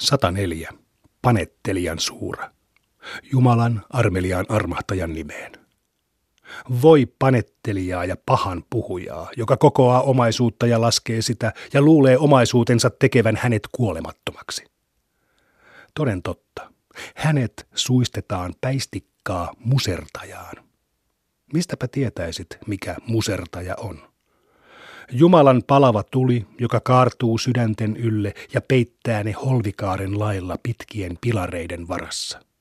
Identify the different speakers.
Speaker 1: 104. Panettelijan suura. Jumalan armeliaan armahtajan nimeen. Voi panettelijaa ja pahan puhujaa, joka kokoaa omaisuutta ja laskee sitä ja luulee omaisuutensa tekevän hänet kuolemattomaksi. Toden totta, hänet suistetaan päistikkaa musertajaan. Mistäpä tietäisit, mikä musertaja on? Jumalan palava tuli, joka kaartuu sydänten ylle ja peittää ne holvikaaren lailla pitkien pilareiden varassa.